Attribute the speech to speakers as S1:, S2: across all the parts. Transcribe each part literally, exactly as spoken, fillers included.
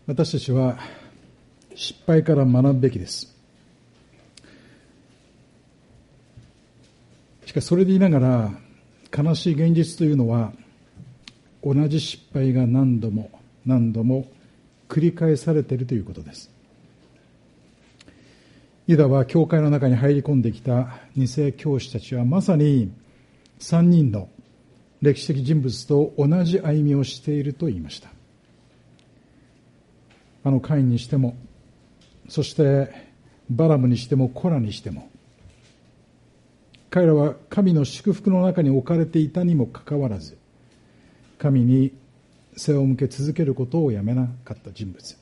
S1: 私たちは失敗から学ぶべきです。しかしそれで言いながら、悲しい現実というのは、同じ失敗が何度も何度も繰り返されているということです。ユダは教会の中に入り込んできた偽教師たちはまさに三人の歴史的人物と同じ歩みをしていると言いました。あのカインにしても、そしてバラムにしてもコラにしても、彼らは神の祝福の中に置かれていたにもかかわらず、神に背を向け続けることをやめなかった人物。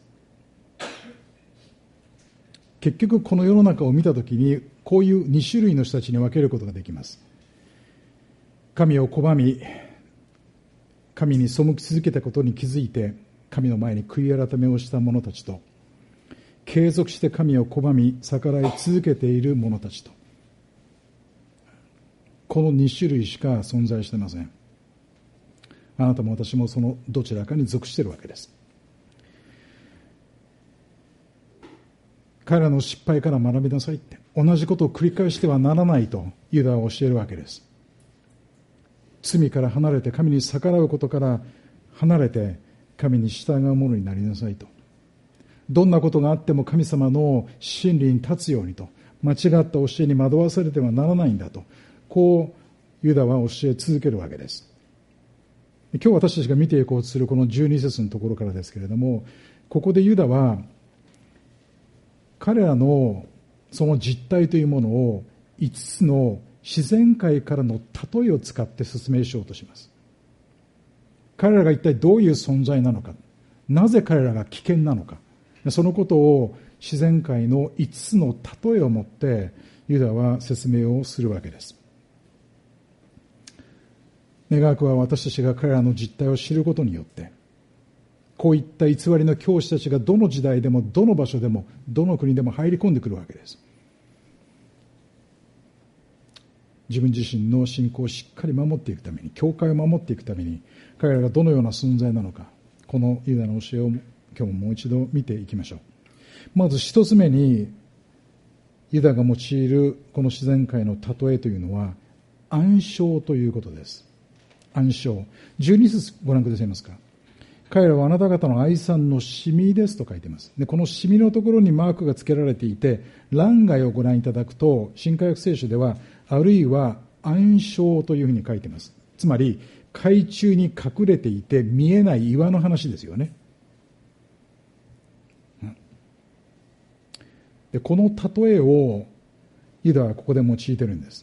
S1: 結局この世の中を見たときに、こういうに種類の人たちに分けることができます。神を拒み、神に背き続けたことに気づいて、神の前に悔い改めをした者たちと、継続して神を拒み逆らい続けている者たちと、このに種類しか存在していません。あなたも私もそのどちらかに属しているわけです。彼らの失敗から学びなさいって、同じことを繰り返してはならないとユダは教えるわけです。罪から離れて神に逆らうことから離れて神に従うものになりなさいと。どんなことがあっても神様の真理に立つようにと、間違った教えに惑わされてはならないんだと、こうユダは教え続けるわけです。今日私たちが見ていこうとするこのじゅうに節のところからですけれども、ここでユダは彼らのその実態というものをいつつの自然界からの例えを使って説明しようとします。彼らが一体どういう存在なのか、なぜ彼らが危険なのか、そのことを自然界のいつつの例えをもってユダは説明をするわけです。願わくは私たちが彼らの実態を知ることによって、こういった偽りの教師たちがどの時代でもどの場所でもどの国でも入り込んでくるわけです。自分自身の信仰をしっかり守っていくために、教会を守っていくために、彼らがどのような存在なのか、このユダの教えを今日ももう一度見ていきましょう。まず一つ目に、ユダが用いるこの自然界の例えというのは暗礁ということです。暗礁。じゅうに節ご覧くださいますか。彼らはあなた方の愛産のシミですと書いています。で、このシミのところにマークが付けられていて、欄外をご覧いただくと、新科学聖書では、あるいは暗礁というふうに書いています。つまり、海中に隠れていて見えない岩の話ですよね。で、この例えをユダはここで用いているんです。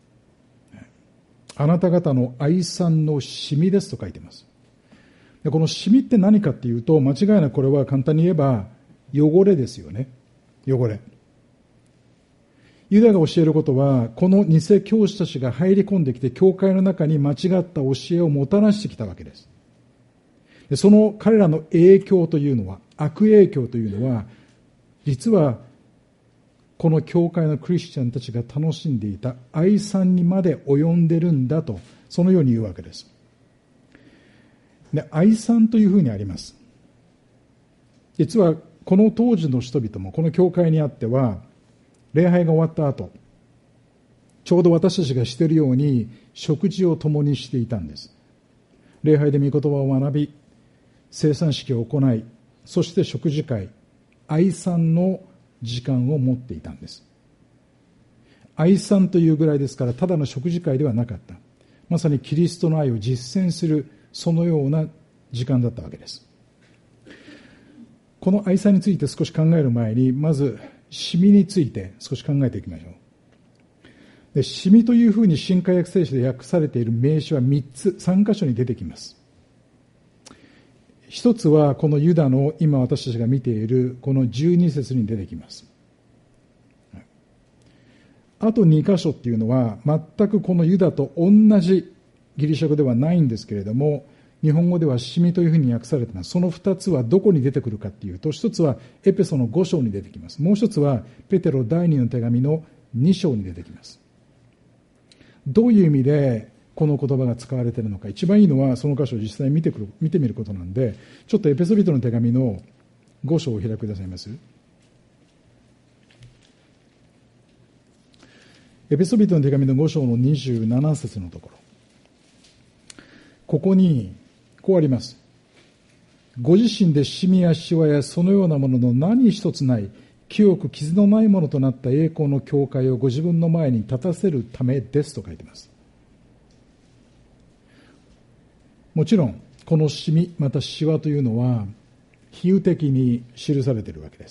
S1: あなた方の愛産のシミですと書いています。で、このシミって何かっていうと、間違いなくこれは簡単に言えば汚れですよね。汚れ。ユダが教えることは、この偽教師たちが入り込んできて教会の中に間違った教えをもたらしてきたわけです。で、その彼らの影響というのは、悪影響というのは、実はこの教会のクリスチャンたちが楽しんでいた愛産にまで及んでるんだと、そのように言うわけです。で、愛産というふうにあります。実はこの当時の人々もこの教会にあっては、礼拝が終わった後、ちょうど私たちがしているように食事を共にしていたんです。礼拝で御言葉を学び、聖餐式を行い、そして食事会、愛産の時間を持っていたんです。愛産というぐらいですから、ただの食事会ではなかった。まさにキリストの愛を実践する、そのような時間だったわけです。この愛産について少し考える前に、まずシミについて少し考えていきましょう。で、シミというふうに新科学聖書で訳されている名詞はみっつ、さん箇所に出てきます。一つはこのユダの今私たちが見ているこのじゅうに節に出てきます。あとに箇所っていうのは全くこのユダと同じギリシャ語ではないんですけれども、日本語ではシミというふうに訳されています。その二つはどこに出てくるかっていうと、一つはエペソのご章に出てきます。もう一つはペテロ第二の手紙のに章に出てきます。どういう意味でこの言葉が使われているのか、一番いいのはその箇所を実際に見てくる、見てみることなんで、ちょっとエペソビトの手紙のご章を開くくださいます。エペソビトの手紙のご章のにじゅうなな節のところ、ここにこうあります。ご自身でシミやシワやそのようなものの何一つない清く傷のないものとなった栄光の教会をご自分の前に立たせるためですと書いています。もちろんこのシミまたシワというのは比喩的に記されているわけです。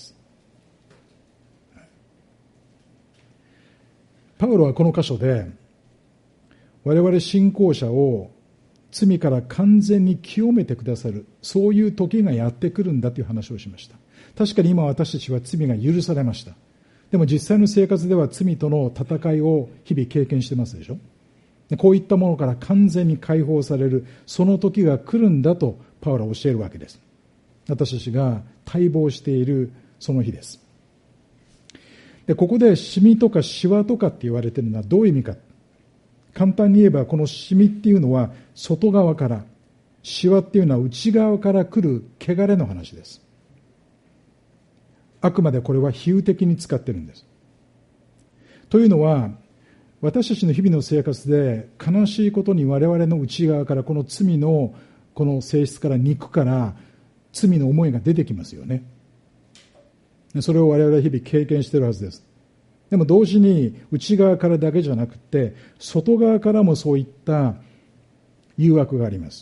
S1: パウロはこの箇所で我々信仰者を罪から完全に清めてくださる、そういう時がやってくるんだという話をしました。確かに今私たちは罪が許されました。でも実際の生活では罪との戦いを日々経験してますでしょ。こういったものから完全に解放される、その時が来るんだとパウロは教えるわけです。私たちが待望しているその日です。で、ここでシミとかシワとかって言われているのはどういう意味か。簡単に言えばこのシミっていうのは外側から、シワっていうのは内側から来る汚れの話です。あくまでこれは比喩的に使ってるんです。というのは私たちの日々の生活で悲しいことに我々の内側からこの罪のこの性質から肉から罪の思いが出てきますよね。それを我々は日々経験しているはずです。でも同時に内側からだけじゃなくて外側からもそういった誘惑があります。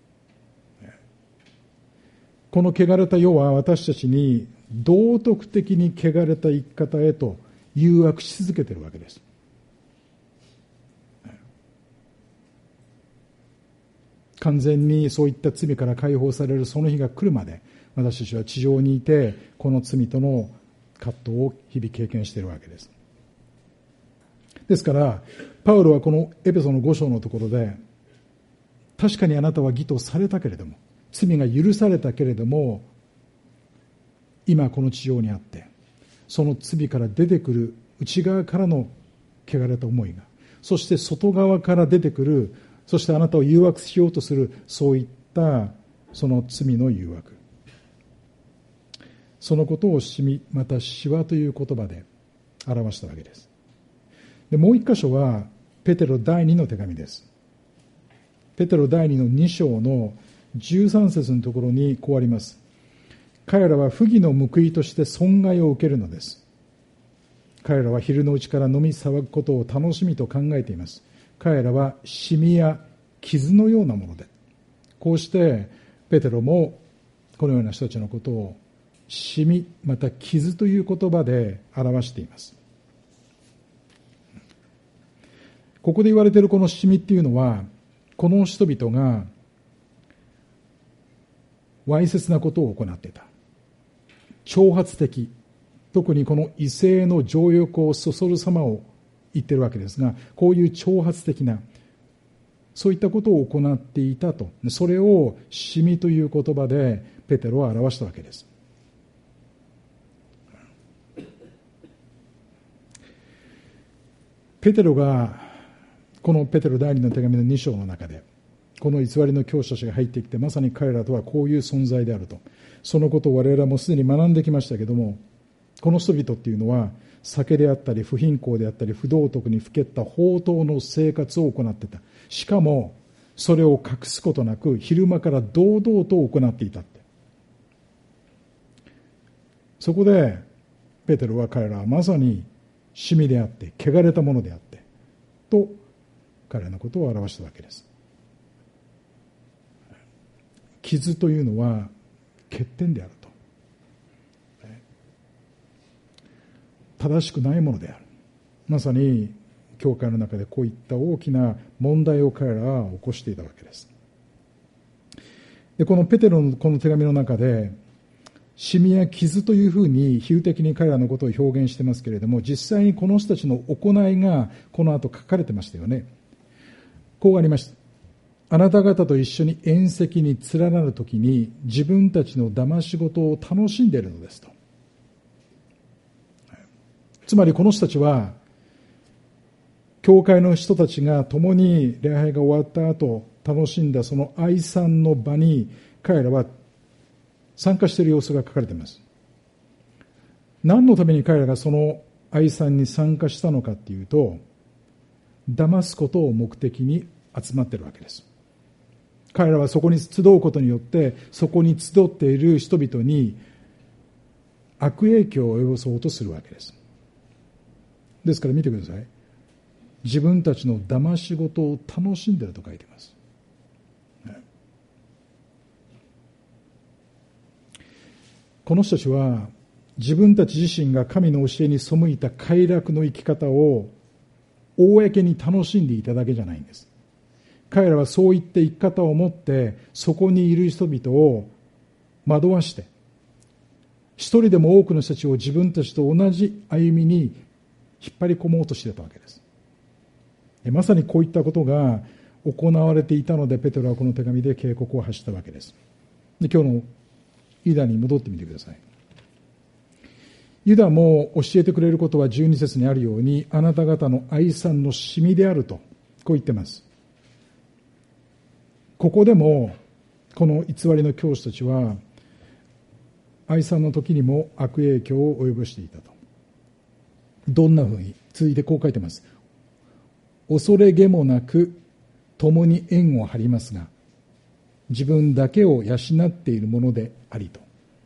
S1: この汚れた世は私たちに道徳的に汚れた生き方へと誘惑し続けているわけです。完全にそういった罪から解放されるその日が来るまで私たちは地上にいてこの罪との葛藤を日々経験しているわけです。ですからパウロはこのエペソのご章のところで、確かにあなたは義とされたけれども、罪が許されたけれども、今この地上にあってその罪から出てくる内側からの汚れた思いが、そして外側から出てくる、そしてあなたを誘惑しようとするそういったその罪の誘惑、そのことをシミまたシワという言葉で表したわけです。でもう一箇所はペテロ第二の手紙です。ペテロ第二のに章のじゅうさん節のところにこうあります。彼らは不義の報いとして損害を受けるのです。彼らは昼のうちから飲み騒ぐことを楽しみと考えています。彼らはシミや傷のようなもので、こうしてペテロもこのような人たちのことをシミまた傷という言葉で表しています。ここで言われているこのシミっていうのは、この人々がわいせつなことを行っていた、挑発的、特にこの異性の情欲をそそる様を言っているわけですが、こういう挑発的なそういったことを行っていたと、それをシミという言葉でペテロは表したわけです。ペテロがこのペテロ第二の手紙のに章の中でこの偽りの教師たちが入ってきて、まさに彼らとはこういう存在であると、そのことを我々はもうすでに学んできましたけども、この人々っていうのは酒であったり不貧困であったり不道徳にふけった放蕩の生活を行っていた。しかもそれを隠すことなく昼間から堂々と行っていたって。そこでペテロは彼らはまさにシミであって汚れたものであってと彼らのことを表したわけです。傷というのは欠点であると、正しくないものである。まさに教会の中でこういった大きな問題を彼らは起こしていたわけです。でこのペテロのこの手紙の中でシミや傷というふうに比喩的に彼らのことを表現してますけれども、実際にこの人たちの行いがこの後書かれてましたよね。こうありました。あなた方と一緒に宴席に連なるときに自分たちの騙し事を楽しんでいるのですと。つまりこの人たちは教会の人たちが共に礼拝が終わった後楽しんだその愛賛の場に彼らは参加している様子が書かれています。何のために彼らがその愛賛に参加したのかっていうと、騙すことを目的に集まっているわけです。彼らはそこに集うことによって、そこに集っている人々に悪影響を及ぼそうとするわけです。ですから見てください。自分たちの騙し事を楽しんでいると書いています。この人たちは自分たち自身が神の教えに背いた快楽の生き方を公に楽しんでいただけじゃないんです。彼らはそういった生き方を持ってそこにいる人々を惑わして、一人でも多くの人たちを自分たちと同じ歩みに引っ張り込もうとしていたわけです。まさにこういったことが行われていたので、ペテロはこの手紙で警告を発したわけです。で、今日のユダに戻ってみてください。ユダも教えてくれることはじゅうに節にあるように、あなた方の愛賛のシミであると、こう言っています。ここでもこの偽りの教師たちは愛賛の時にも悪影響を及ぼしていたと。どんなふうに、続いてこう書いてます。恐れげもなく共に縁を張りますが、自分だけを養っているものでありと。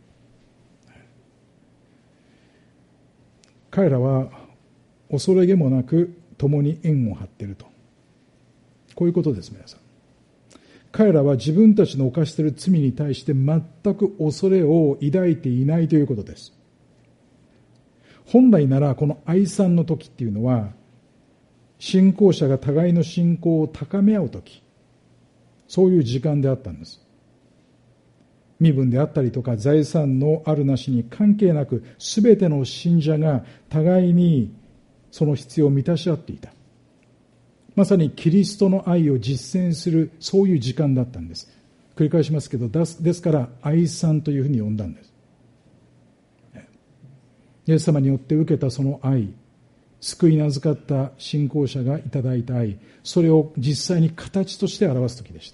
S1: 彼らは恐れげもなく共に縁を張っていると。こういうことです、皆さん。彼らは自分たちの犯している罪に対して全く恐れを抱いていないということです。本来ならこの愛賛の時っていうのは、信仰者が互いの信仰を高め合う時、そういう時間であったんです。身分であったりとか財産のあるなしに関係なく、すべての信者が互いにその必要を満たし合っていた。まさにキリストの愛を実践する、そういう時間だったんです。繰り返しますけど、ですから愛賛というふうに呼んだんです。イエス様によって受けたその愛、救いに預かった信仰者がいただいた愛、それを実際に形として表す時でした。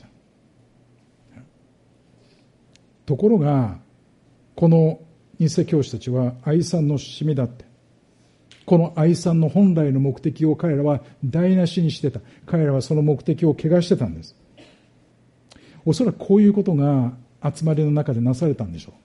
S1: ところがこの偽教師たちは愛賛のシミだって、この愛賛の本来の目的を彼らは台無しにしてた。彼らはその目的を汚してたんです。おそらくこういうことが集まりの中でなされたんでしょう。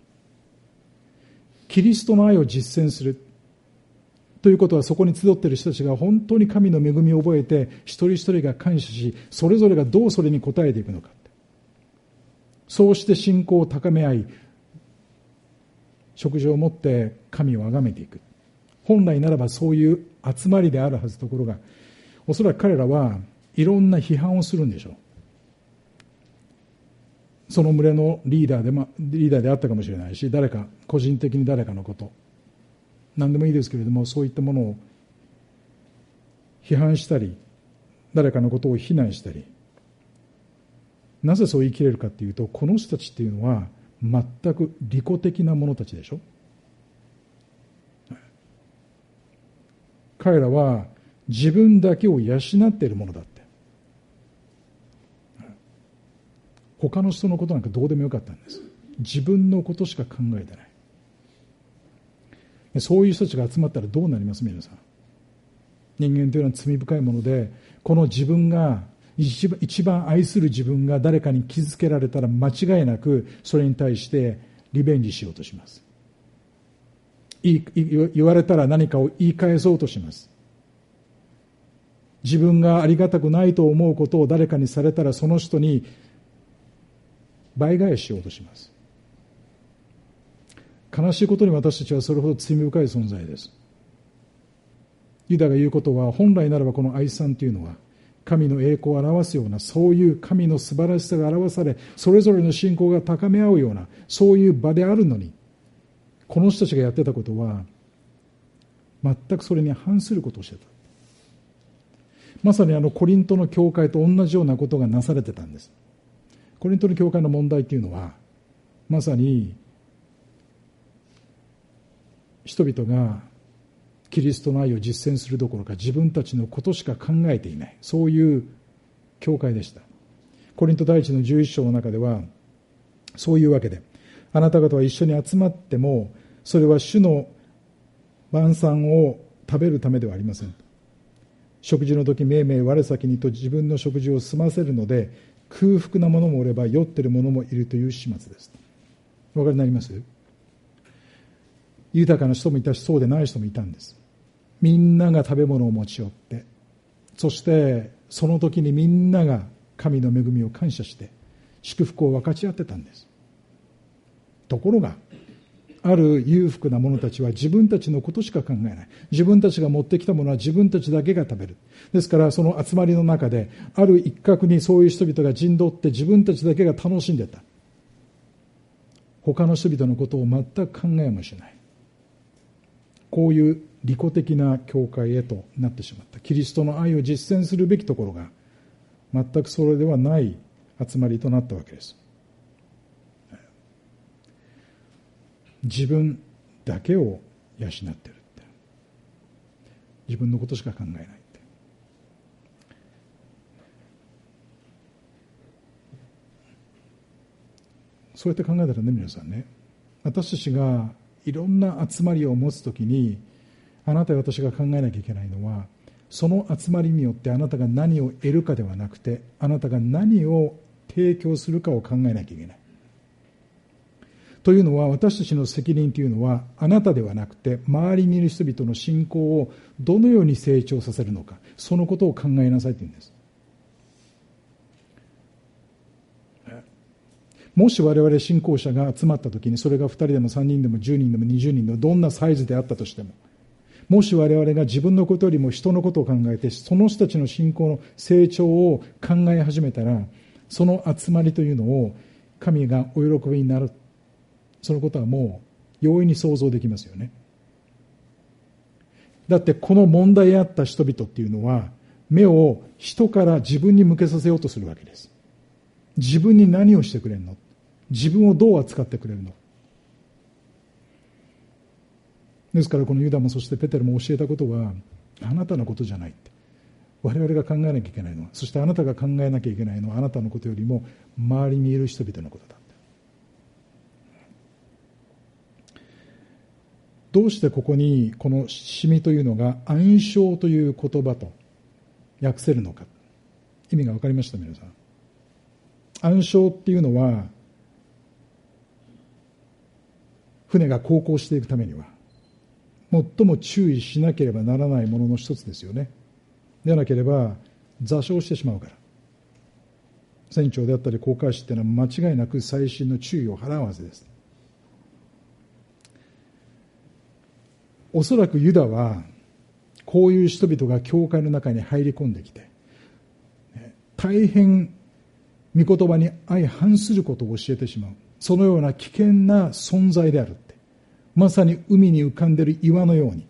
S1: キリストの愛を実践するということは、そこに集っている人たちが本当に神の恵みを覚えて、一人一人が感謝し、それぞれがどうそれに応えていくのか。そうして信仰を高め合い、食事を持って神を崇めていく。本来ならばそういう集まりであるはずところが、おそらく彼らはいろんな批判をするんでしょう。その群れのリーダーで、ま、リーダーであったかもしれないし、誰か個人的に誰かのこと、何でもいいですけれども、そういったものを批判したり、誰かのことを非難したり、なぜそう言い切れるかというと、この人たちっていうのは全く利己的な者たちでしょ。彼らは自分だけを養っているものだって。他の人のことなんかどうでもよかったんです。自分のことしか考えてない。そういう人たちが集まったらどうなります、皆さん。人間というのは罪深いもので、この自分が一番、一番愛する自分が誰かに傷つけられたら間違いなくそれに対してリベンジしようとします。言い、言われたら何かを言い返そうとします。自分がありがたくないと思うことを誰かにされたら、その人に倍返ししようとします。悲しいことに私たちはそれほど罪深い存在です。ユダが言うことは、本来ならばこの愛賛というのは神の栄光を表すような、そういう神の素晴らしさが表され、それぞれの信仰が高め合うような、そういう場であるのに、この人たちがやってたことは全くそれに反することをしてた。まさにあのコリントの教会と同じようなことがなされてたんです。コリントの教会の問題というのは、まさに人々がキリストの愛を実践するどころか、自分たちのことしか考えていない、そういう教会でした。コリント第一のじゅういっ章の中ではそういうわけで、 あなた方は一緒に集まっても、それは主の晩餐を食べるためではありません。食事の時、めいめい我先にと自分の食事を済ませるので、空腹な者もおれば酔ってる者もいるという始末です。お分かりになります？豊かな人もいたし、そうでない人もいたんです。みんなが食べ物を持ち寄って、そしてその時にみんなが神の恵みを感謝して祝福を分かち合ってたんです。ところが、ある裕福な者たちは自分たちのことしか考えない。自分たちが持ってきたものは自分たちだけが食べる。ですからその集まりの中で、ある一角にそういう人々が陣取って自分たちだけが楽しんでた。他の人々のことを全く考えもしない。こういう利己的な教会へとなってしまった。キリストの愛を実践するべきところが全くそれではない集まりとなったわけです。自分だけを養ってるって、自分のことしか考えないって、そうやって考えたらね、皆さんね、私たちがいろんな集まりを持つときに、あなたや私が考えなきゃいけないのは、その集まりによってあなたが何を得るかではなくて、あなたが何を提供するかを考えなきゃいけない。というのは、私たちの責任というのは、あなたではなくて、周りにいる人々の信仰をどのように成長させるのか、そのことを考えなさいというんです。もし我々信仰者が集まったときに、それがふたりでもさんにんでもじゅうにんでもにじゅうにんでもどんなサイズであったとしても、もし我々が自分のことよりも人のことを考えて、その人たちの信仰の成長を考え始めたら、その集まりというのを神がお喜びになる。そのことはもう容易に想像できますよね。だってこの問題あった人々っていうのは、目を人から自分に向けさせようとするわけです。自分に何をしてくれるの？自分をどう扱ってくれるの？ですからこのユダもそしてペテロも教えたことは、あなたのことじゃないって。我々が考えなきゃいけないのは、そしてあなたが考えなきゃいけないのは、あなたのことよりも周りにいる人々のことだ。どうしてここにこのしみというのが暗唱という言葉と訳せるのか。意味が分かりました？皆さん。暗唱っていうのは、船が航行していくためには最も注意しなければならないものの一つですよね。でなければ座礁してしまうから。船長であったり航海士っていうのは間違いなく細心の注意を払うはずです。おそらくユダはこういう人々が教会の中に入り込んできて、大変御言葉に相反することを教えてしまう、そのような危険な存在であるって、まさに海に浮かんでいる岩のように、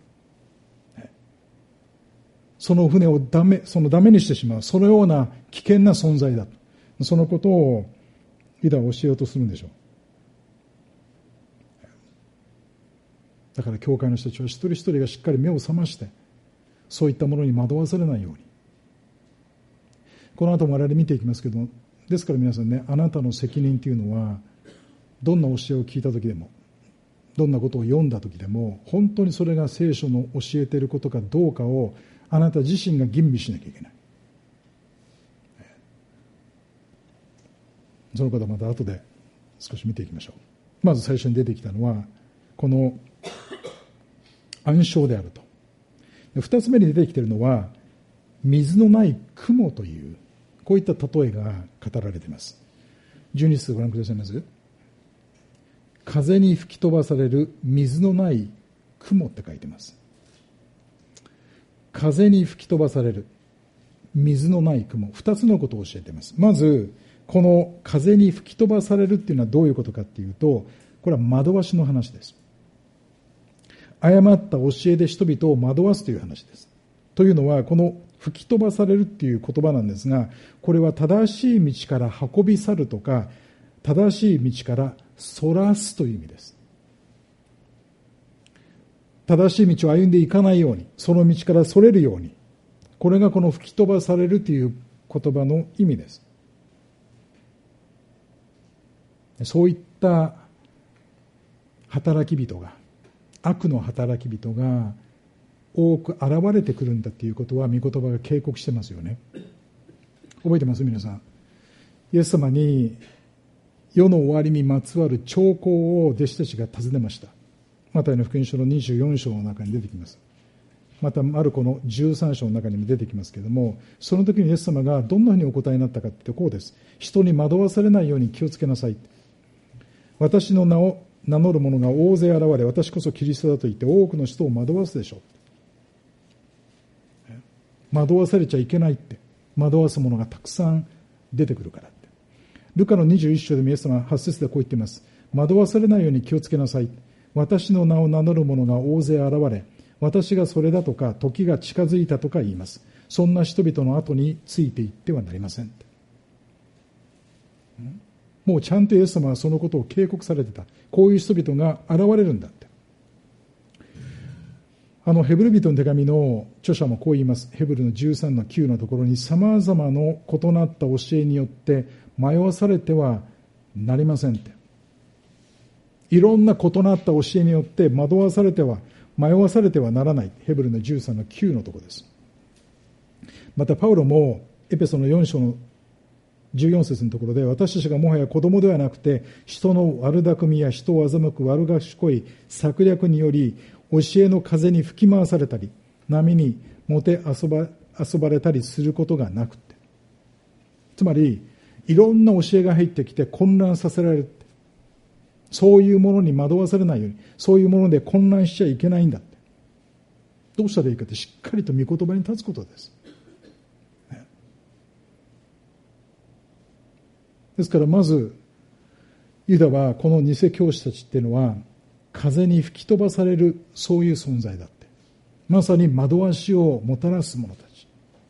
S1: その船をダメ、そのダメにしてしまう、そのような危険な存在だ、そのことをユダは教えようとするんでしょう。だから教会の人たちは一人一人がしっかり目を覚まして、そういったものに惑わされないように。この後も我々見ていきますけど、ですから皆さんね、あなたの責任というのは、どんな教えを聞いた時でも、どんなことを読んだ時でも、本当にそれが聖書の教えていることかどうかをあなた自身が吟味しなきゃいけない。そのことはまた後で少し見ていきましょう。まず最初に出てきたのはこの暗唱であると。二つ目に出てきているのは水のない雲というこういった例えが語られています。じゅうに節ご覧くださいます。風に吹き飛ばされる水のない雲って書いてます。風に吹き飛ばされる水のない雲、二つのことを教えています。まずこの風に吹き飛ばされるっていうのはどういうことかっていうと、これは惑わしの話です。誤った教えで人々を惑わすという話です。というのは、この吹き飛ばされるっていう言葉なんですが、これは正しい道から運び去るとか、正しい道からそらすという意味です。正しい道を歩んでいかないように、その道からそれるように、これがこの吹き飛ばされるという言葉の意味です。そういった働き人が、悪の働き人が多く現れてくるんだということは御言葉が警告してますよね。覚えてます皆さん。イエス様に世の終わりにまつわる兆候を弟子たちが尋ねました。マタイの福音書のにじゅうよん章の中に出てきます。またマルコのじゅうさん章の中にも出てきますけれども、その時にイエス様がどんなふうにお答えになったかってこうです。人に惑わされないように気をつけなさい。私の名を名乗る者が大勢現れ、私こそキリストだと言って多くの人を惑わすでしょう。惑わされちゃいけないって、惑わす者がたくさん出てくるからって。ルカのにじゅういち章でイエス様ははち節でこう言っています。惑わされないように気をつけなさい。私の名を名乗る者が大勢現れ、私がそれだとか時が近づいたとか言います。そんな人々の後についていってはなりません。もうちゃんとイエス様はそのことを警告されてた。こういう人々が現れるんだって。あのヘブル人の手紙の著者もこう言います。ヘブルのじゅうさんのきゅうのところに、さまざまの異なった教えによって迷わされてはなりませんって。いろんな異なった教えによって惑わされては迷わされてはならない。ヘブルのじゅうさんのきゅうのところです。またパウロもエペソのよん章のじゅうよん節のところで、私たちがもはや子供ではなくて、人の悪巧みや人を欺く悪賢い策略により、教えの風に吹き回されたり、波にもて遊ば、遊ばれたりすることがなくて。つまり、いろんな教えが入ってきて混乱させられる。そういうものに惑わされないように、そういうもので混乱しちゃいけないんだって。どうしたらいいかって、しっかりと御言葉に立つことです。ですからまずユダはこの偽教師たちっていうのは風に吹き飛ばされる、そういう存在だって。まさに惑わしをもたらす者たち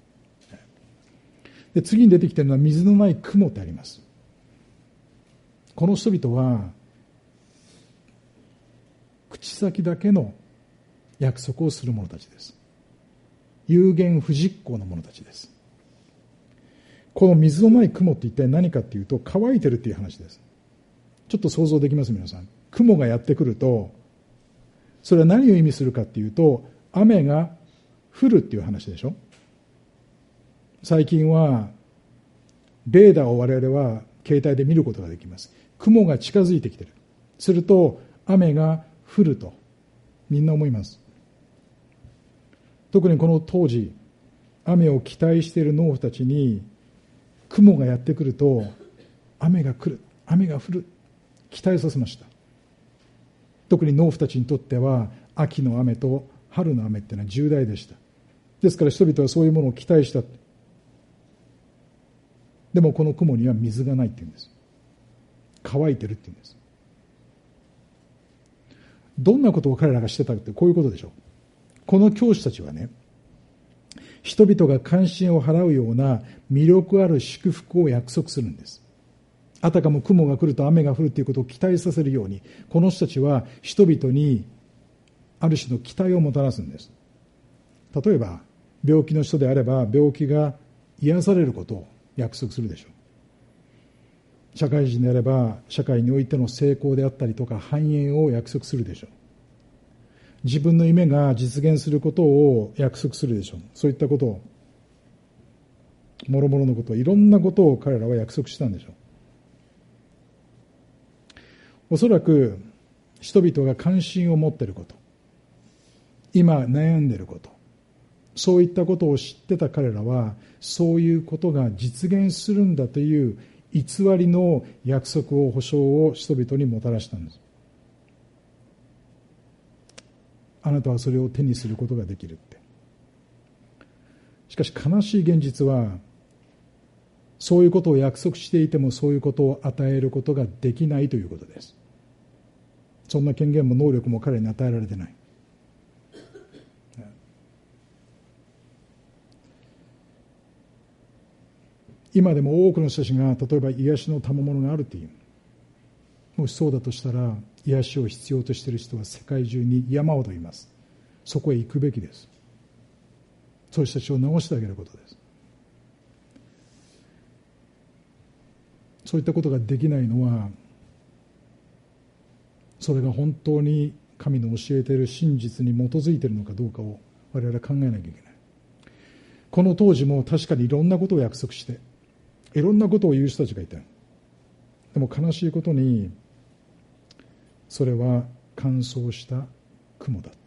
S1: で、次に出てきているのは水のない雲ってあります。この人々は口先だけの約束をする者たちです。有言不実行の者たちです。この水のない雲って一体何かっていうと、乾いてるっていう話です。ちょっと想像できます皆さん。雲がやってくると、それは何を意味するかっていうと、雨が降るっていう話でしょ。最近はレーダーを我々は携帯で見ることができます。雲が近づいてきてる。すると雨が降るとみんな思います。特にこの当時、雨を期待している農夫たちに雲がやってくると雨が来る、雨が降る、期待させました。特に農夫たちにとっては秋の雨と春の雨っていうのは重大でした。ですから人々はそういうものを期待した。でもこの雲には水がないっていうんです。乾いてるっていうんです。どんなことを彼らがしてたかってこういうことでしょう。この教師たちはね、人々が関心を払うような魅力ある祝福を約束するんです。あたかも雲が来ると雨が降るということを期待させるように、この人たちは人々にある種の期待をもたらすんです。例えば病気の人であれば病気が癒されることを約束するでしょう。社会人であれば社会においての成功であったりとか繁栄を約束するでしょう。自分の夢が実現することを約束するでしょう。そういったことを、もろもろのことを、いろんなことを彼らは約束したんでしょう。おそらく人々が関心を持っていること、今悩んでいること、そういったことを知ってた彼らは、そういうことが実現するんだという偽りの約束を、保証を人々にもたらしたんです。あなたはそれを手にすることができるって。しかし悲しい現実は、そういうことを約束していてもそういうことを与えることができないということです。そんな権限も能力も彼に与えられてない。今でも多くの人たちが例えば癒しの賜物があるという、もしそうだとしたら癒しを必要としている人は世界中に山ほどいます。そこへ行くべきです。そういう人たちを治してあげることです。そういったことができないのは、 それが本当に神の教えている真実に基づいているのかどうかを我々は考えなきゃいけない。この当時も確かにいろんなことを約束していろんなことを言う人たちがいた。でも悲しいことにそれは乾燥した雲だって。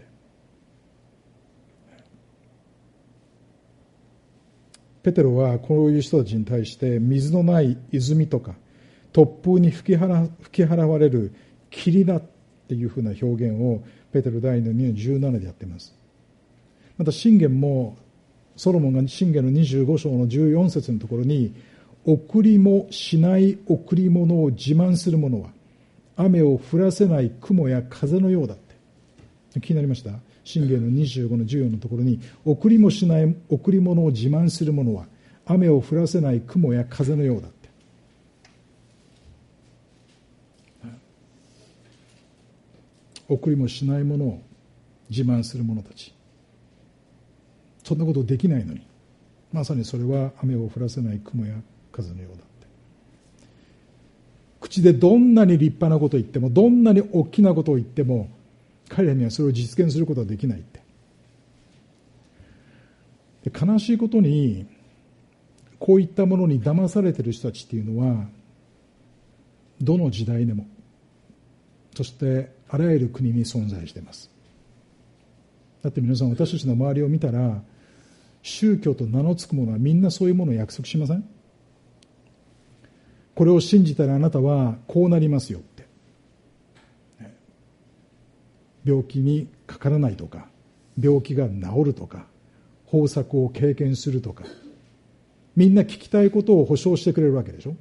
S1: ペテロはこういう人たちに対して水のない泉とか突風に吹き払吹き払われる霧だっていうふうな表現をペテロ第二のじゅうななでやっています。また箴言もソロモンが箴言のにじゅうご章のじゅうよん節のところに、贈りもしない贈り物を自慢する者は雨を降らせない雲や風のようだって。気になりました？箴言のにじゅうごのじゅうよんのところに、贈りもしない贈り物を自慢する者は雨を降らせない雲や風のようだって。贈りもしないものを自慢する者たち、そんなことできないのに、まさにそれは雨を降らせない雲や風のようだって。口でどんなに立派なことを言っても、どんなに大きなことを言っても、彼らにはそれを実現することはできないって。で、悲しいことにこういったものに騙されている人たちっていうのはどの時代でも、そしてあらゆる国に存在しています。だって皆さん、私たちの周りを見たら、宗教と名の付くものはみんなそういうものを約束しません？これを信じたらあなたはこうなりますよって。病気にかからないとか、病気が治るとか、豊作を経験するとか、みんな聞きたいことを保証してくれるわけでしょ。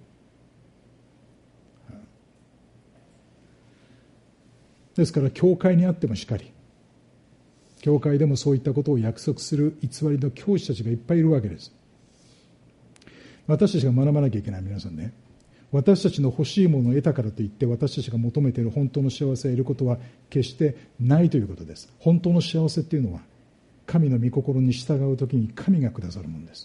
S1: ですから教会にあってもしかり、教会でもそういったことを約束する偽りの教師たちがいっぱいいるわけです。私たちが学ばなきゃいけない皆さんね、私たちの欲しいものを得たからといって私たちが求めている本当の幸せを得ることは決してないということです。本当の幸せっていうのは神の御心に従うときに神がくださるものです。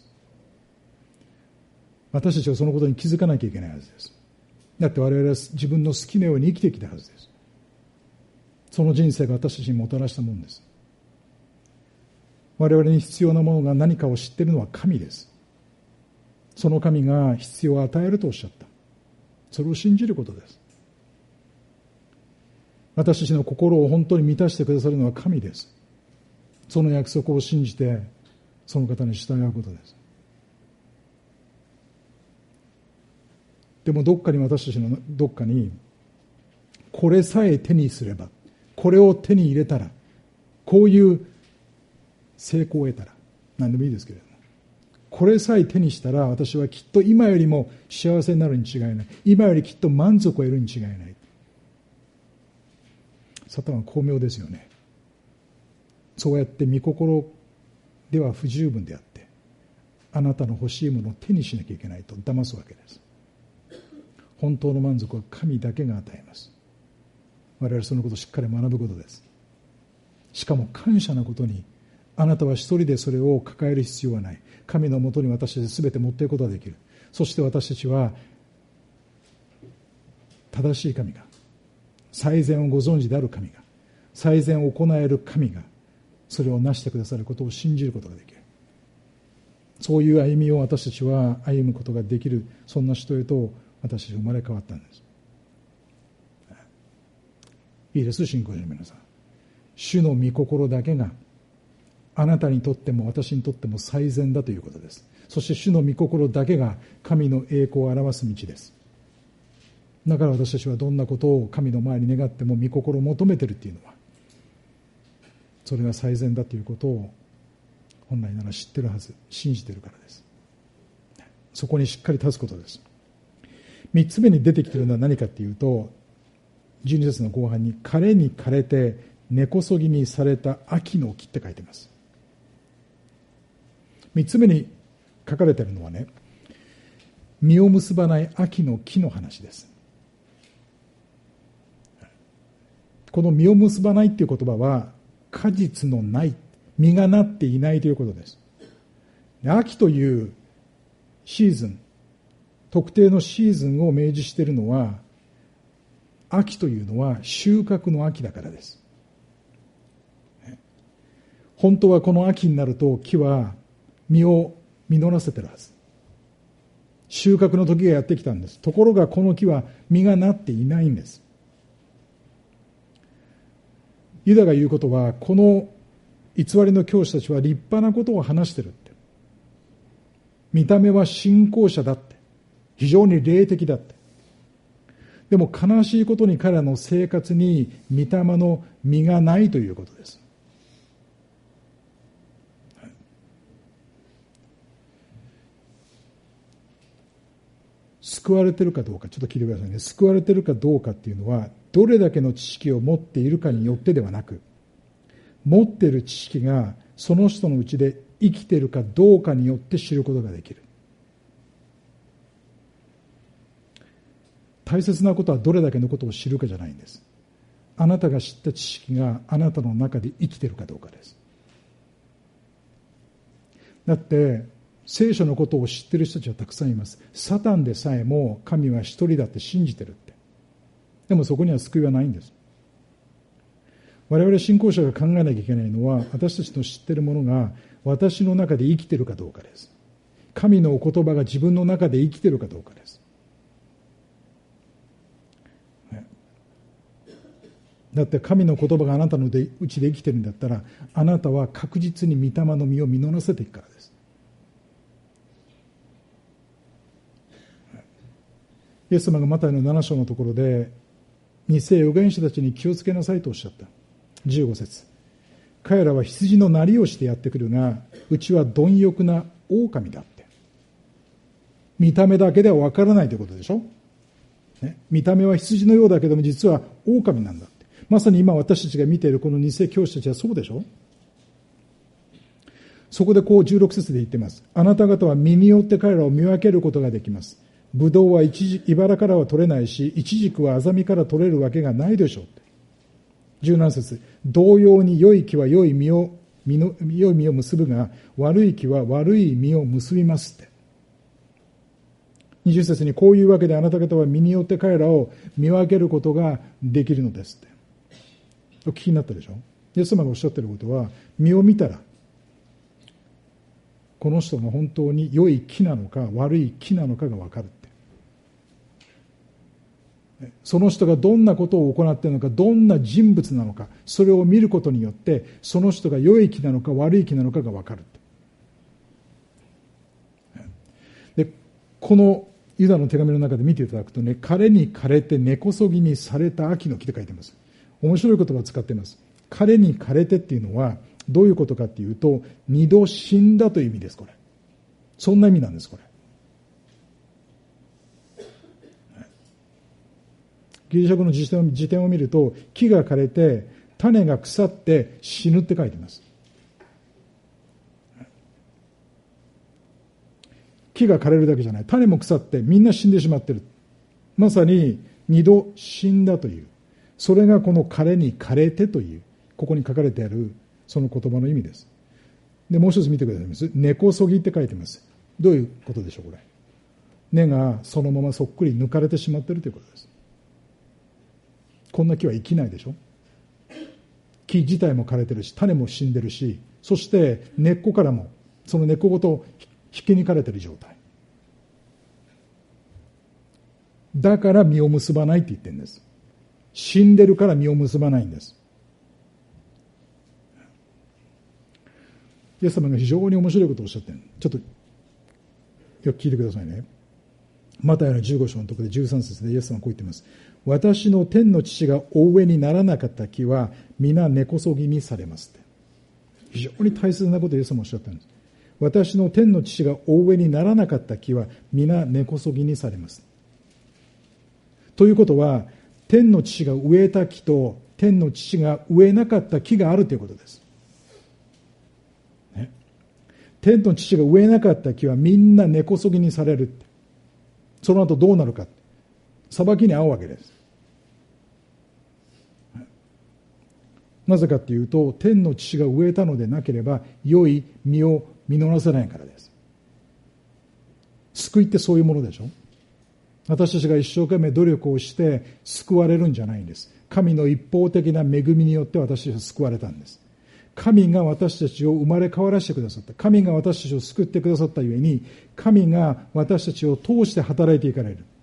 S1: 私たちはそのことに気づかなきゃいけないはずです。だって我々は自分の好きなように生きてきたはずです。その人生が私たちにもたらしたものです。我々に必要なものが何かを知っているのは神です。その神が必要を与えるとおっしゃった。それを信じることです。私たちの心を本当に満たしてくださるのは神です。その約束を信じてその方に従うことです。でもどっかに私たちのどっかにこれさえ手にすれば、これを手に入れたら、こういう成功を得たら、何でもいいですけれども、これさえ手にしたら私はきっと今よりも幸せになるに違いない、今よりきっと満足を得るに違いない。サタンは巧妙ですよね。そうやって御心では不十分であってあなたの欲しいものを手にしなきゃいけないと騙すわけです。本当の満足は神だけが与えます。我々そのことをしっかり学ぶことです。しかも感謝なことに、あなたは一人でそれを抱える必要はない。神のもとに私たち全て持っていくことができる。そして私たちは正しい神が、最善をご存知である神が、最善を行える神がそれを成してくださることを信じることができる。そういう歩みを私たちは歩むことができる、そんな人へと私たちは生まれ変わったんです。いいです、信仰者の皆さん。主の御心だけがあなたにとっても私にとっても最善だということです。そして主の御心だけが神の栄光を表す道です。だから私たちはどんなことを神の前に願っても御心を求めているというのは、それが最善だということを本来なら知っているはず、信じているからです。そこにしっかり立つことです。三つ目に出てきているのは何かというと、じゅうに節の後半に枯れに枯れて根こそぎにされた秋の木って書いています。三つ目に書かれているのはね、実を結ばない秋の木の話です。この実を結ばないっていう言葉は果実のない、実がなっていないということです。秋というシーズン、特定のシーズンを明示しているのは、 秋というのは収穫の秋だからです。本当はこの秋になると木は実を実らせてるはず。収穫の時がやってきたんです。ところがこの木は実がなっていないんです。ユダが言うことは、この偽りの教師たちは立派なことを話してるって。見た目は信仰者だって。非常に霊的だって。でも悲しいことに彼らの生活に御霊の実がないということです。救われているかどうか、ちょっと聞いてくださいね。救われているかどうかっていうのは、どれだけの知識を持っているかによってではなく、持っている知識がその人のうちで生きているかどうかによって知ることができる。大切なことはどれだけのことを知るかじゃないんです。あなたが知った知識があなたの中で生きているかどうかです。だって聖書のことを知っている人たちはたくさんいます。サタンでさえも神は一人だって信じてるって。でもそこには救いはないんです。我々信仰者が考えなきゃいけないのは、私たちの知っているものが私の中で生きているかどうかです。神のお言葉が自分の中で生きているかどうかです。だって神の言葉があなたのうちで生きているんだったら、あなたは確実に御霊の実を実らせていくからです。イエス様がマタイのなな章のところで、偽預言者たちに気をつけなさいとおっしゃった。じゅうご節。彼らは羊のなりをしてやってくるが、うちは貪欲な狼だって。見た目だけではわからないということでしょ、ね、見た目は羊のようだけども実は狼なんだって。まさに今私たちが見ているこの偽教師たちはそうでしょ。そこでこうじゅうろく節で言っています。あなた方は実によって彼らを見分けることができます。ブドウは茨からは取れないし、イチジクはアザミから取れるわけがないでしょうって。じゅうなな節。同様に良い木は良い実を、実の良い実を結ぶが、悪い木は悪い実を結びますって。にじゅう節にこういうわけであなた方は実によって彼らを見分けることができるのですって。お聞きになったでしょ。イエス様がおっしゃっていることは、実を見たら、この人が本当に良い木なのか悪い木なのかが分かるって。その人がどんなことを行っているのか、どんな人物なのか、それを見ることによってその人が良い木なのか悪い木なのかが分かるって。でこのユダの手紙の中で見ていただくとね、枯れに枯れて根こそぎにされた秋の木と書いています。面白い言葉を使っています。枯れに枯れてっていうのはどういうことかっていうと、二度死んだという意味です。これそんな意味なんです。これギリシャ語の辞典を、辞典を見ると、木が枯れて種が腐って死ぬって書いています。木が枯れるだけじゃない、種も腐ってみんな死んでしまっている。まさに二度死んだという、それがこの枯れに枯れてという、ここに書かれてあるその言葉の意味です。でもう一つ見てくださいます。根こそぎって書いてます。どういうことでしょう。これ根がそのままそっくり抜かれてしまっているということです。こんな木は生きないでしょ。木自体も枯れてるし、種も死んでるし、そして根っこからもその根っこごと引き抜かれている状態だから実を結ばないって言ってるんです。死んでるから実を結ばないんです。イエス様が非常に面白いことをおっしゃってる。ちょっとよく聞いてくださいね。マタイのじゅうご章のところでじゅうさん節でイエス様はこう言っています。私の天の父がお植えにならなかった木は皆根こそぎにされますって。非常に大切なことをイエス様はおっしゃってるんです。私の天の父がお植えにならなかった木は皆根こそぎにされます。ということは、天の父が植えた木と天の父が植えなかった木があるということです。ね、天の父が植えなかった木はみんな根こそぎにされるって。その後どうなるか、裁きに遭うわけです。なぜかというと、天の父が植えたのでなければ良い実を実らせないからです。救いってそういうものでしょ。 私たちが一生懸命努力をして救われるんじゃないんです。神の一方的な恵みによって私たちは救われたんです。神が私たちを生まれ変わらせてくださった。神が私たちを救ってくださったゆえに、神が私たちを通して働いていかれる。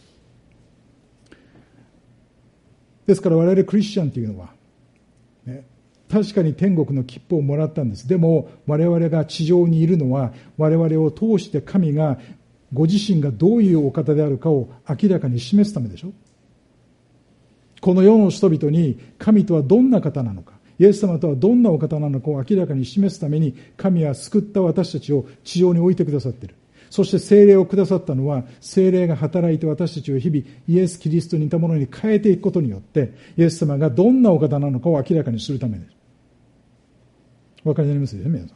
S1: ですから我々クリスチャンというのは、ね、確かに天国の切符をもらったんです。でも我々が地上にいるのは、我々を通して神がご自身がどういうお方であるかを明らかに示すためでしょ。この世の人々に神とはどんな方なのか、イエス様とはどんなお方なのかを明らかに示すために、神は救った私たちを地上に置いてくださっている。そして聖霊をくださったのは、聖霊が働いて私たちを日々イエス・キリストに似たものに変えていくことによって、イエス様がどんなお方なのかを明らかにするためです。お分かりになりますよね、皆さ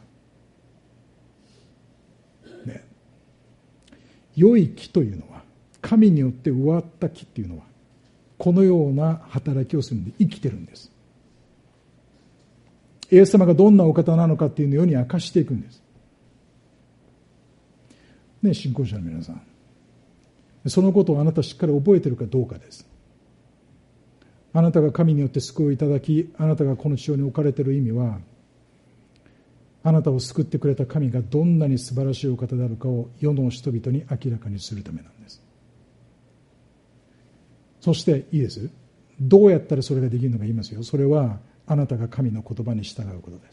S1: ん。ね、良い木というのは、神によって植わった木っていうのは、このような働きをするんで生きてるんです。イエス様がどんなお方なのかっていうのを世に明かしていくんです。ね、信仰者の皆さん。そのことをあなたしっかり覚えているかどうかです。あなたが神によって救いをいただき、あなたがこの地上に置かれている意味は、あなたを救ってくれた神がどんなに素晴らしいお方であるかを世の人々に明らかにするためなんです。そしていいです。どうやったらそれができるのか言いますよ。それはあなたが神の言葉に従うことです。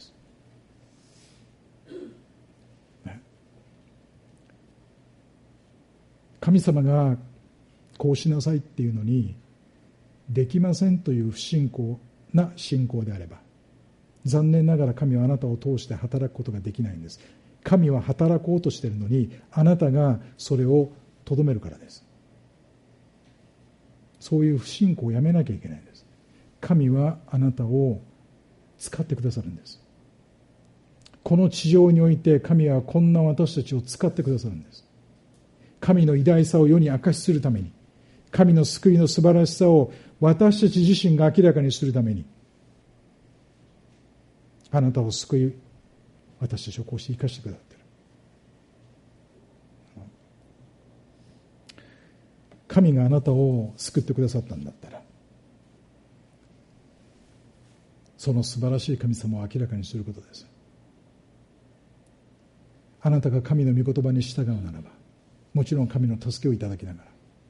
S1: ね、神様がこうしなさいっていうのにできませんという不信仰な信仰であれば、残念ながら神はあなたを通して働くことができないんです。神は働こうとしているのに、あなたがそれをとどめるからです。そういう不信仰をやめなきゃいけないんです。神はあなたを使ってくださるんです。この地上において神はこんな私たちを使ってくださるんです。神の偉大さを世に明かしするために、神の救いの素晴らしさを私たち自身が明らかにするために、あなたを救い、私たちをこうして生かしてくださっている。神があなたを救ってくださったんだったら、その素晴らしい神様を明らかにすることです。あなたが神の御言葉に従うならば、もちろん神の助けをいただきながら、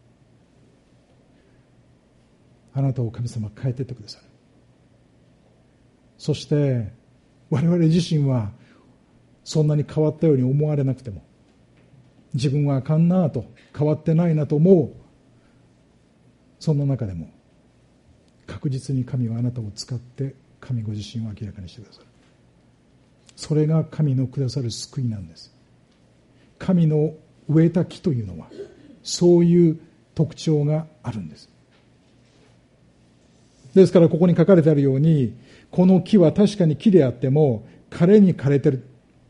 S1: あなたを神様が変えていってくださる。そして我々自身はそんなに変わったように思われなくても、自分はあかんなと、変わってないなと思う、その中でも確実に神はあなたを使って神ご自身を明らかにしてくださる。それが神のくださる救いなんです。神の植えた木というのはそういう特徴があるんです。ですからここに書かれてあるように、この木は確かに木であっても枯れに枯れてる、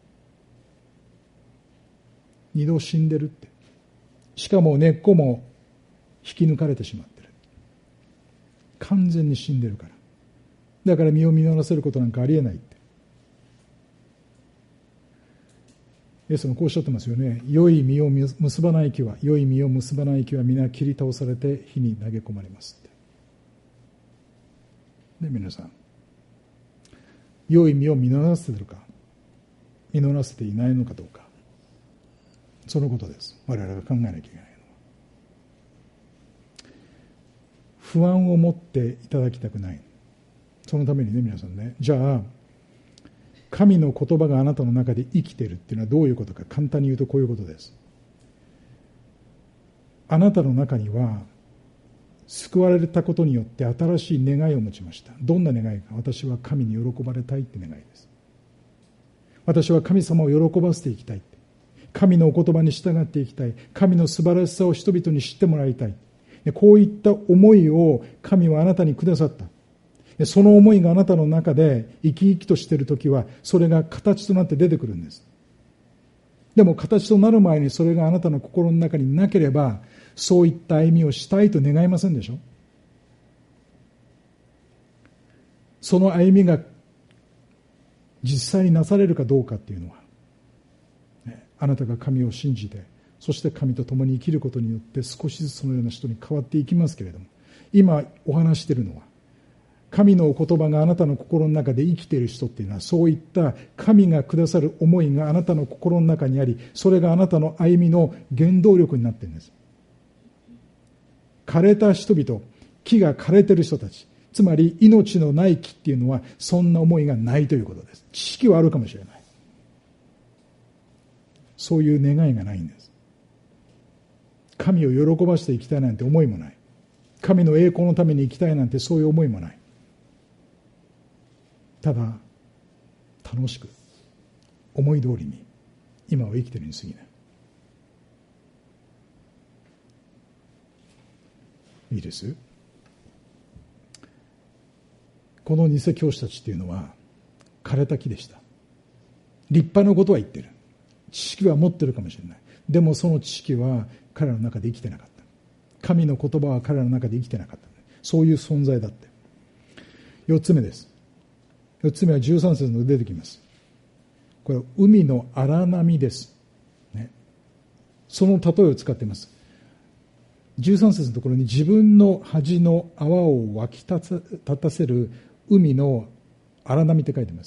S1: 二度死んでるって、しかも根っこも引き抜かれてしまってる、完全に死んでるから、だから実を実らせることなんかありえないって、イエスもこうおっしゃってますよね。良い実を結ばない木は良い実を結ばない木は皆切り倒されて火に投げ込まれますって。で、皆さん、良い実を実らせているか実らせていないのかどうか、そのことです。我々が考えなきゃいけないのは。不安を持っていただきたくない。そのためにね、皆さんね、じゃあ神の言葉があなたの中で生きているっていうのはどういうことか、簡単に言うとこういうことです。あなたの中には救われたことによって新しい願いを持ちました。どんな願いか。私は神に喜ばれたいって願いです。私は神様を喜ばせていきたい、神のお言葉に従っていきたい、神の素晴らしさを人々に知ってもらいたい、こういった思いを神はあなたにくださった。その思いがあなたの中で生き生きとしているときは、それが形となって出てくるんです。でも形となる前にそれがあなたの心の中になければ、そういった歩みをしたいと願いませんでしょ。その歩みが実際になされるかどうかっていうのは、あなたが神を信じてそして神と共に生きることによって少しずつそのような人に変わっていきますけれども、今お話しているのは、神のお言葉があなたの心の中で生きている人っていうのは、そういった神がくださる思いがあなたの心の中にあり、それがあなたの歩みの原動力になっているんです。枯れた人々、木が枯れている人たち、つまり命のない木っていうのはそんな思いがないということです。知識はあるかもしれない。そういう願いがないんです。神を喜ばせていきたいなんて思いもない。神の栄光のために生きたいなんてそういう思いもない。ただ楽しく思い通りに今を生きているに過ぎない。いいです。この偽教師たちっていうのは枯れた木でした。立派なことは言ってる。知識は持ってるかもしれない。でもその知識は彼らの中で生きてなかった。神の言葉は彼らの中で生きてなかった。そういう存在だって。四つ目です。四つ目はじゅうさん節の出てきます。これは海の荒波です、ね、その例えを使っています。じゅうさん節のところに自分の恥の泡を湧き立たせる海の荒波って書いてます。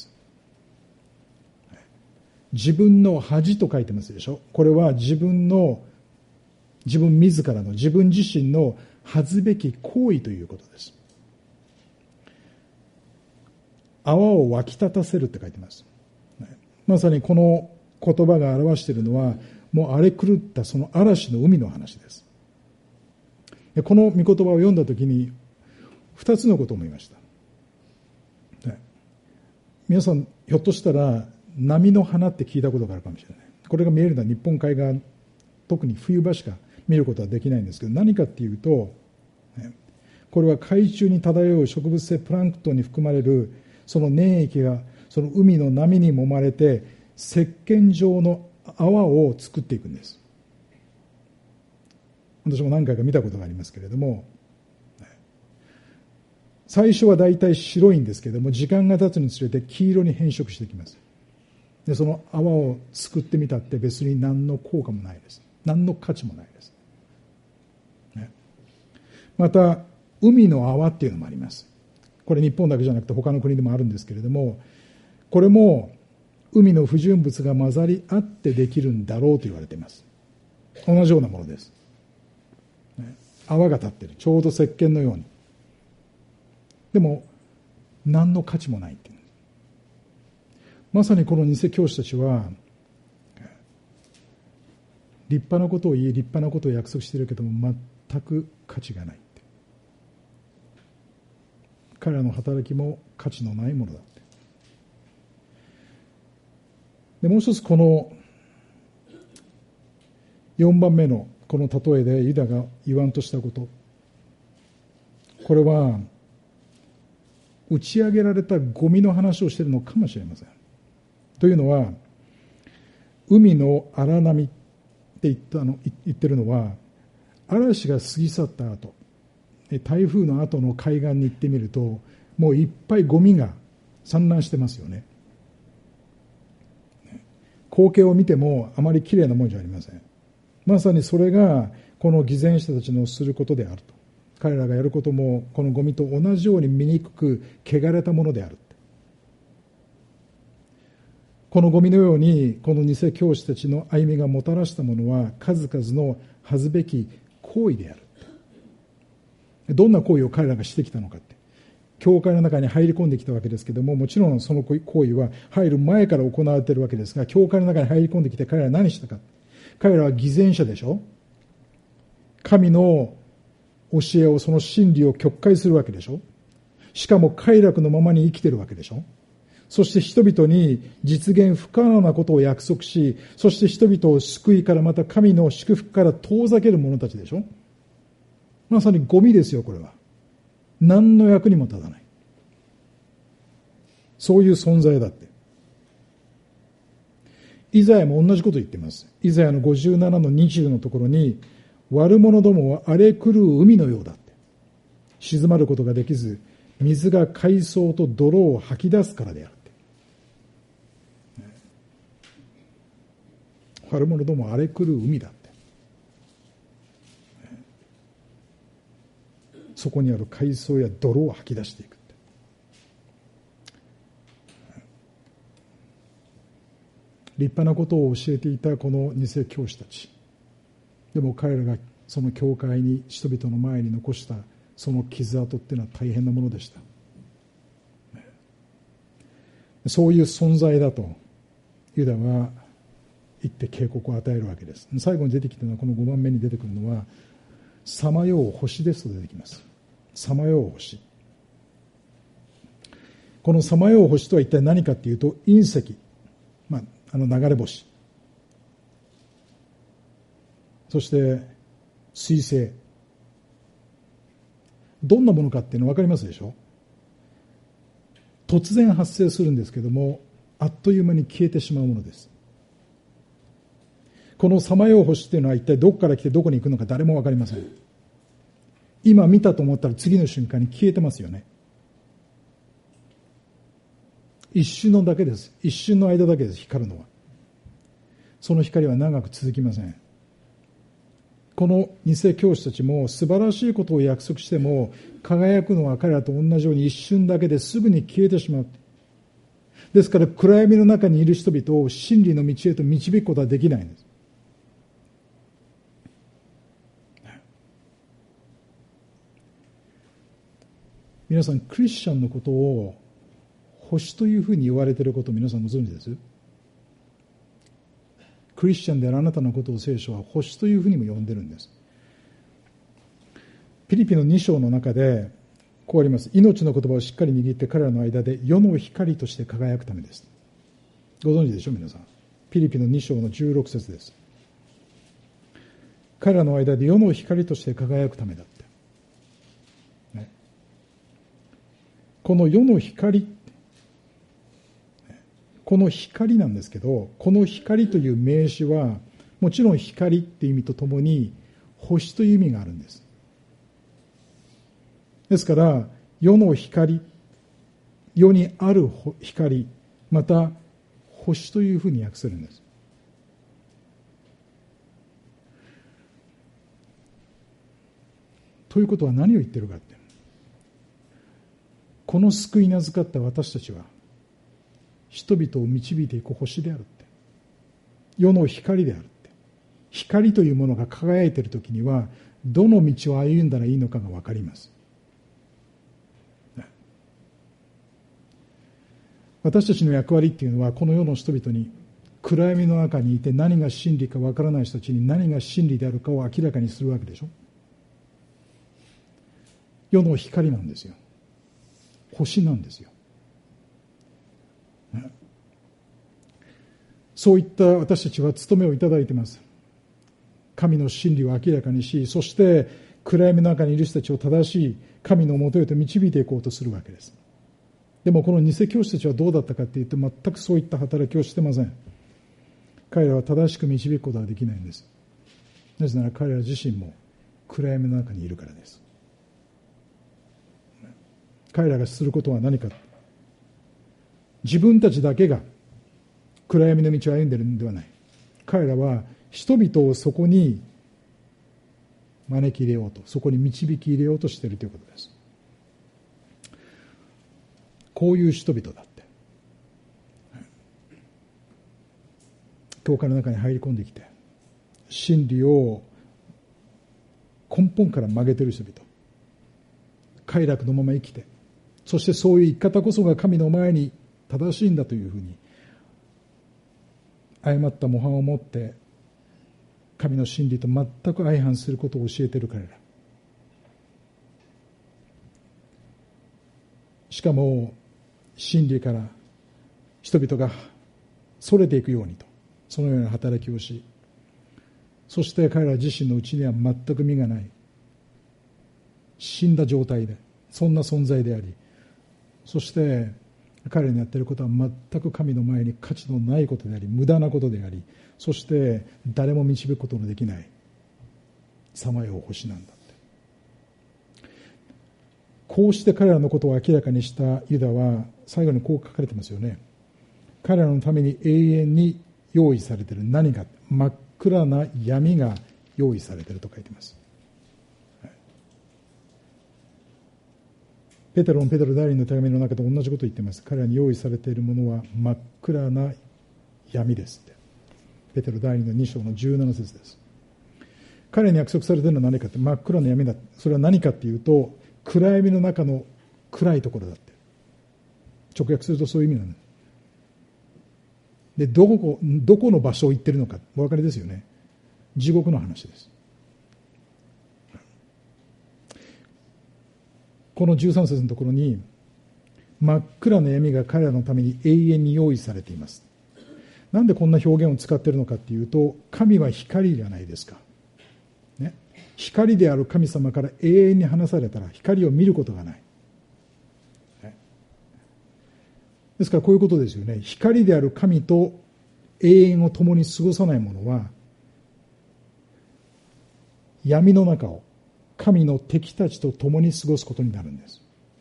S1: 自分の恥と書いてますでしょ。これは自分の自分自らの自分自身の恥ずべき行為ということです。泡を湧き立たせるって書いてます。まさにこの言葉が表しているのはもう荒れ狂ったその嵐の海の話です。この御言葉を読んだときに二つのことを思いました。皆さんひょっとしたら波の花って聞いたことがあるかもしれない。これが見えるのは日本海側、特に冬場しか見ることはできないんですけど、何かっていうと、これは海中に漂う植物性プランクトンに含まれるその粘液がその海の波に揉まれて石鹸状の泡を作っていくんです。私も何回か見たことがありますけれども、最初はだいたい白いんですけれども、時間が経つにつれて黄色に変色してきます。でその泡を作ってみたって別に何の効果もないです。何の価値もないです、ね、また海の泡っていうのもあります。これ日本だけじゃなくて他の国でもあるんですけれども、これも海の不純物が混ざり合ってできるんだろうと言われています。同じようなものです、ね、泡が立っている、ちょうど石鹸のように。でも何の価値もないっていう。まさにこの偽教師たちは立派なことを言い立派なことを約束しているけども全く価値がないって。彼らの働きも価値のないものだって。でもう一つ、このよんばんめのこの例えでユダが言わんとしたこと、これは打ち上げられたゴミの話をしているのかもしれません。というのは、海の荒波って言ったの言ってるのは、嵐が過ぎ去った後、台風の後の海岸に行ってみると、もういっぱいゴミが散乱してますよね。光景を見てもあまり綺麗なものじゃありません。まさにそれがこの偽善者たちのすることであると。彼らがやることもこのゴミと同じように醜く汚れたものである。このゴミのようにこの偽教師たちの歩みがもたらしたものは数々の恥ずべき行為である。どんな行為を彼らがしてきたのかって、教会の中に入り込んできたわけですけども、もちろんその行為は入る前から行われているわけですが、教会の中に入り込んできて彼らは何したか。彼らは偽善者でしょ。神の教えを、その真理を曲解するわけでしょ。しかも快楽のままに生きているわけでしょ。そして人々に実現不可能なことを約束し、そして人々を救いからまた神の祝福から遠ざける者たちでしょ。まさにゴミですよ、これは。何の役にも立たない。そういう存在だって。イザヤも同じことを言っています。イザヤのごじゅうななのにじゅうのところに、悪者どもは荒れ狂う海のようだって。静まることができず、水が海藻と泥を吐き出すからであるって。悪者どもは荒れ狂う海だって。 そこにある海藻や泥を吐き出していく。立派なことを教えていたこの偽教師たち。でも彼らがその教会に人々の前に残したその傷跡っていうのは大変なものでした。そういう存在だとユダは言って警告を与えるわけです。最後に出てきたのはこのごばんめに出てくるのはさまよう星ですと出てきます。さまよう星。このさまよう星とは一体何かというと隕石、まあ、あの流れ星、そして彗星、どんなものかっていうの分かりますでしょ。突然発生するんですけどもあっという間に消えてしまうものです。このさまよう星っていうのは一体どこから来てどこに行くのか誰も分かりません。今見たと思ったら次の瞬間に消えてますよね。一瞬のだけです。一瞬の間だけです。光るのはその光は長く続きません。この偽教師たちも素晴らしいことを約束しても輝くのは彼らと同じように一瞬だけですぐに消えてしまう。ですから暗闇の中にいる人々を真理の道へと導くことはできないんです。皆さんクリスチャンのことを星というふうに言われていることを皆さんご存知です？クリスチャンであるあなたのことを聖書は星というふうにも呼んでるんです。ピリピのに章の中でこうあります。命の言葉をしっかり握って彼らの間で世の光として輝くためです。ご存知でしょ皆さん。ピリピのに章のじゅうろく節です。彼らの間で世の光として輝くためだって、ね、この世の光、この光なんですけど、この光という名詞はもちろん光っていう意味とともに星という意味があるんです。ですから世の光、世にある光、また星というふうに訳せるんです。ということは何を言ってるかって、この救いに預かった私たちは人々を導いていく星であるって、世の光であるって、光というものが輝いているときにはどの道を歩んだらいいのかが分かります。私たちの役割っていうのはこの世の人々に暗闇の中にいて何が真理か分からない人たちに何が真理であるかを明らかにするわけでしょ。世の光なんですよ。星なんですよ。そういった私たちは務めをいただいています。神の真理を明らかにし、そして暗闇の中にいる人たちを正しい神のもとへと導いていこうとするわけです。でもこの偽教師たちはどうだったかというと全くそういった働きをしてません。彼らは正しく導くことはできないんです。なぜなら彼ら自身も暗闇の中にいるからです。彼らがすることは何か、自分たちだけが暗闇の道を歩んでいるのではない。彼らは人々をそこに招き入れようと、そこに導き入れようとしているということです。こういう人々だって、教会の中に入り込んできて真理を根本から曲げている人々、快楽のまま生きて、そしてそういう生き方こそが神の前に正しいんだというふうに誤った模範を持って神の真理と全く相反することを教えている彼ら、しかも真理から人々がそれていくようにと、そのような働きをし、そして彼ら自身のうちには全く身がない死んだ状態で、そんな存在であり、そして彼らにやっていることは全く神の前に価値のないことであり、無駄なことであり、そして誰も導くことのできないさまよう星なんだって。こうして彼らのことを明らかにしたユダは最後にこう書かれてますよね。彼らのために永遠に用意されている何か、真っ暗な闇が用意されていると書いています。 ペテロのペテロ第二の手紙の中で同じことを言っています。彼らに用意されているものは真っ暗な闇ですって。ペテロ第二のに章のじゅうなな節です。彼に約束されているのは何かって、真っ暗な闇だ。それは何かっていうと、暗闇の中の暗いところだって。直訳するとそういう意味なんです。で、どこ、どこの場所を言ってるのか、お分かりですよね。地獄の話です。このじゅうさん節のところに、真っ暗な闇が彼らのために永遠に用意されています。なんでこんな表現を使っているのかっていうと、神は光じゃないですか。ね、光である神様から永遠に離されたら光を見ることがない。ね、ですからこういうことですよね。光である神と永遠を共に過ごさない者は、闇の中を神の敵たちと共に過ごすことになるんです。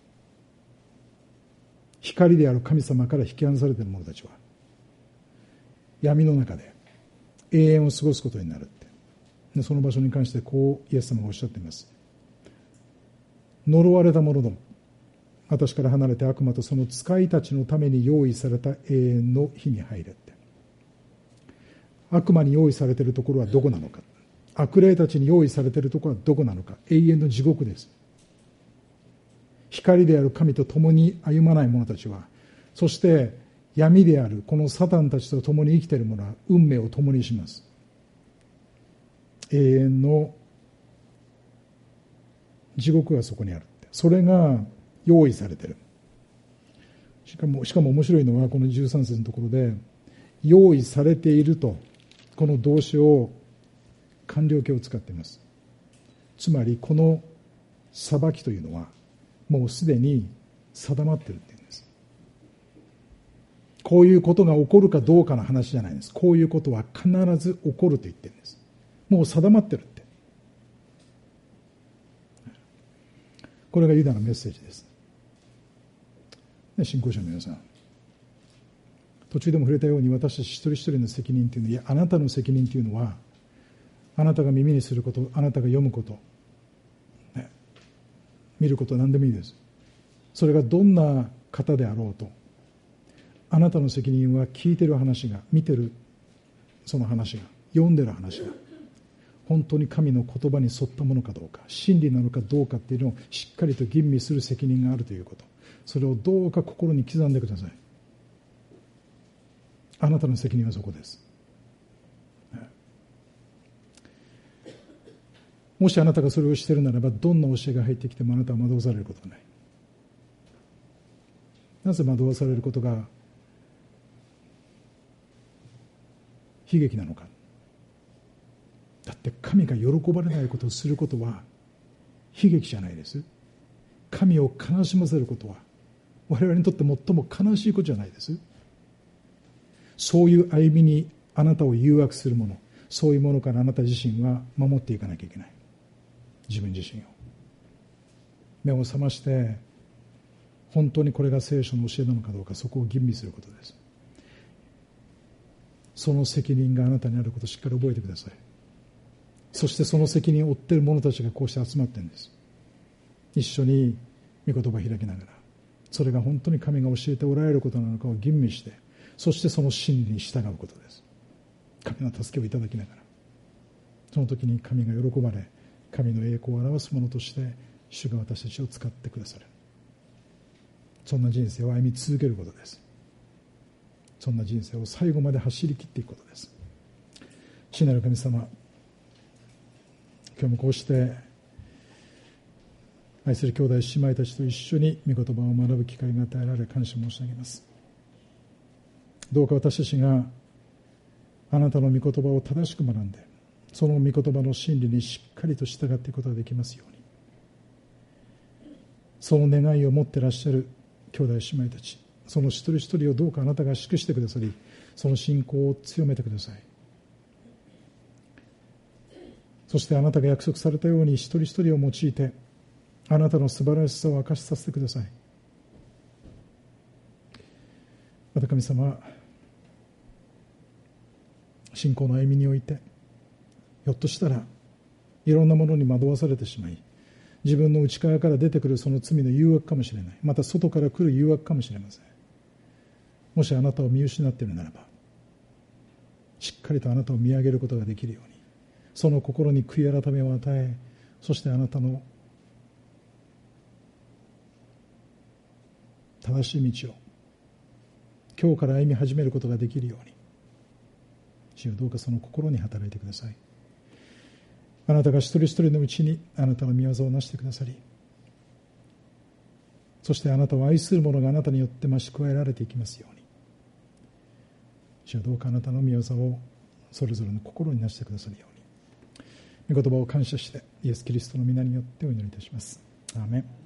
S1: 光である神様から引き離されている者たちは闇の中で永遠を過ごすことになるって。でその場所に関してこうイエス様がおっしゃっています。呪われた者ども、私から離れて悪魔とその使いたちのために用意された永遠の火に入れって。悪魔に用意されているところはどこなのか、悪霊たちに用意されているところはどこなのか、永遠の地獄です。光である神と共に歩まない者たちは、そして闇であるこのサタンたちと共に生きている者は運命を共にします。永遠の地獄がそこにあるって。それが用意されている。しかも、しかも面白いのはこのじゅうさん節のところで、用意されているとこの動詞を完了形を使っています。つまりこの裁きというのはもうすでに定まっているっていうんです。こういうことが起こるかどうかの話じゃないんです。こういうことは必ず起こると言っているんです。もう定まってるって。これがユダのメッセージです。信仰者の皆さん、途中でも触れたように、私たち一人一人の責任というのは、いや、あなたの責任というのは、あなたが耳にすること、あなたが読むこと、ね、見ること、何でもいいです。それがどんな方であろうと、あなたの責任は聞いてる話が、見てるその話が、読んでる話が本当に神の言葉に沿ったものかどうか、真理なのかどうかっていうのをしっかりと吟味する責任があるということ、それをどうか心に刻んでください。あなたの責任はそこです。もしあなたがそれをしているならば、どんな教えが入ってきてもあなたは惑わされることはない。なぜ惑わされることが悲劇なのか。だって神が喜ばれないことをすることは悲劇じゃないです。神を悲しませることは我々にとって最も悲しいことじゃないです。そういう歩みにあなたを誘惑するもの、そういうものからあなた自身は守っていかなきゃいけない。自分自身を目を覚まして、本当にこれが聖書の教えなのかどうか、そこを吟味することです。その責任があなたにあることをしっかり覚えてください。そしてその責任を負っている者たちがこうして集まっているんです。一緒に御言葉を開きながら、それが本当に神が教えておられることなのかを吟味して、そしてその真理に従うことです。神の助けをいただきながら、その時に神が喜ばれ、神の栄光を表すものとして主が私たちを使ってくださる。そんな人生を歩み続けることです。そんな人生を最後まで走り切っていくことです。父なる神様、今日もこうして愛する兄弟姉妹たちと一緒に御言葉を学ぶ機会が与えられ感謝申し上げます。どうか私たちがあなたの御言葉を正しく学んで、その御言葉の真理にしっかりと従っていくことができますように、その願いを持っていらっしゃる兄弟姉妹たち、その一人一人をどうかあなたが祝してくださり、その信仰を強めてください。そしてあなたが約束されたように一人一人を用いてあなたの素晴らしさを明かしさせてください。また神様、信仰の歩みにおいてひょっとしたらいろんなものに惑わされてしまい、 自分の内側から出てくるその罪の誘惑かもしれない。また外から来る誘惑かもしれません。もしあなたを見失っているならば、しっかりとあなたを見上げることができるように、その心に悔い改めを与え、そしてあなたの正しい道を今日から歩み始めることができるように、主よどうかその心に働いてください。あなたが一人一人のうちにあなたの御業をなしてくださり、そしてあなたを愛する者があなたによって増し加えられていきますように、主よどうかあなたの御業をそれぞれの心になしてくださるように、御言葉を感謝してイエス・キリストの皆によってお祈りいたします。アーメン。